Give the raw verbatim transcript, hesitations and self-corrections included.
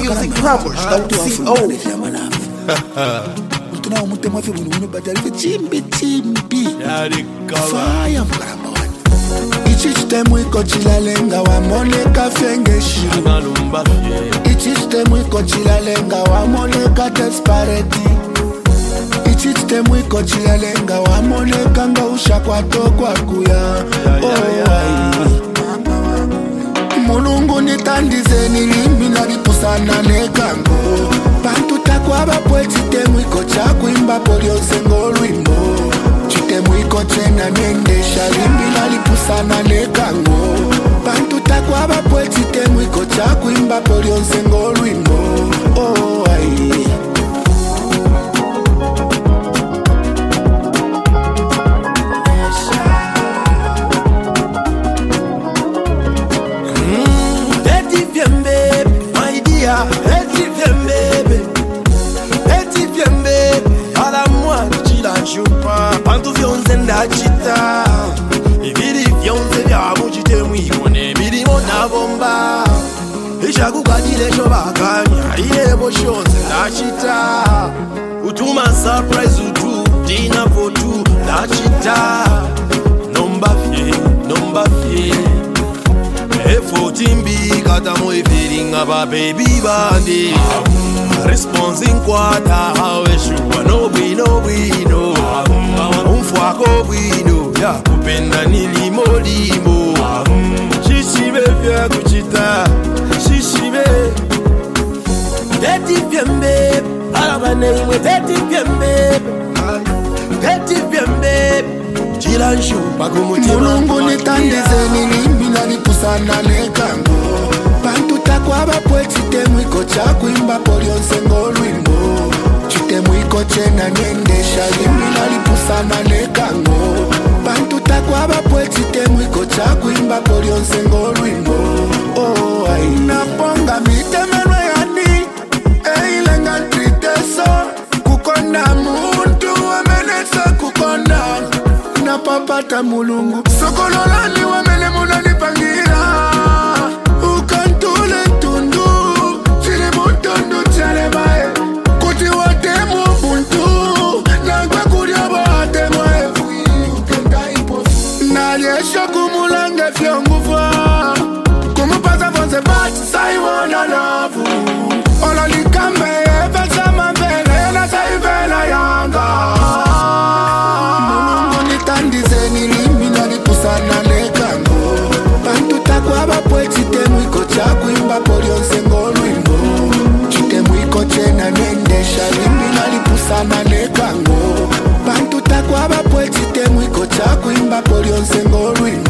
music plumbers dot co. Tuna umuti mwafi bunu bunu badali chimbi chimbi fire mkaramoni ichiste mwiko chilalenga wa moneka fengeshi ichiste mwiko chilalenga wa moneka desperate ichiste mwiko chilalenga wa moneka ngausha kwa tokwa kuya mulungu nitandize nilimi nalipusana nekango bantu takwaba pweti temwiko chakuimba polionse ngolwimbo chitemwiko chena nendesha limbi nalipusana nekango bantu takwaba pweti temwiko chakuimba polionse ngolwimbo oh ai Pantu vyonze ndachita Ibiri vyonze vya mujite mwiko Nebiri mona bomba Isha kukadile shobakanya Ilebo shonze ndachita Utuma surprise utu Dinner for two ndachita Nomba fye, nomba fye Efotimbi katamo ifering aba baby bandi Responsing kwata hawe shuwa no we no we no Umfwako bwino ya kupenda nilimo limo Shishibe vya kuchita Shishibe Teti vyembe Alabane imwe teti vyembe Teti vyembe Chilanshu pakumutima mulungu nitandize nilimi nalipusana nekango bantu takwaba pweti temwiko chakuimba polionse ngolwimbo chitemwiko chena nendesha limbi nalipusana nekango bantu takwaba pweti temwiko chakuimba polionse ngolwimbo oh ai naponga mitemenwe yani eilenga triteso kukonda muntu amenesa kukonda napapata mulungu sokololani wamele munanipangira ukantule tundu chile mutundu chale bae kuti watemu buntu nangwe kuriobo watemu efui ukenda ipofi naliesho kumulange fyongufa kumupasa fonse bati saiwana lavu ololikambe efesama mbele na saivela yanga tandize nilimi nalipusana nekango bantu takwaba pweti temwiko chakuimba polionse ngolwimbo chitemwiko chena nendesha limbi nalipusana nekango bantu takwaba pweti temwiko chakuimba polionse ngolwimbo